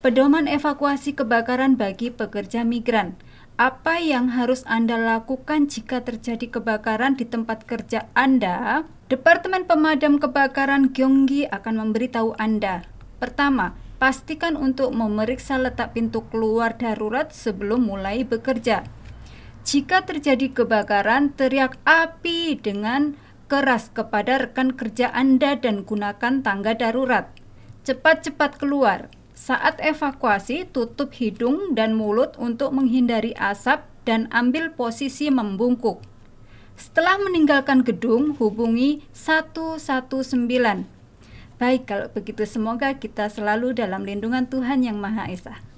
Pedoman evakuasi kebakaran bagi pekerja migran. Apa yang harus Anda lakukan jika terjadi kebakaran di tempat kerja Anda? Departemen Pemadam Kebakaran Gyeonggi akan memberitahu Anda. Pertama, pastikan untuk memeriksa letak pintu keluar darurat sebelum mulai bekerja. Jika terjadi kebakaran, teriak api dengan keras kepada rekan kerja Anda dan gunakan tangga darurat. Cepat-cepat keluar. Saat evakuasi, tutup hidung dan mulut untuk menghindari asap dan ambil posisi membungkuk. Setelah meninggalkan gedung, hubungi 119. Baik, kalau begitu semoga kita selalu dalam lindungan Tuhan Yang Maha Esa.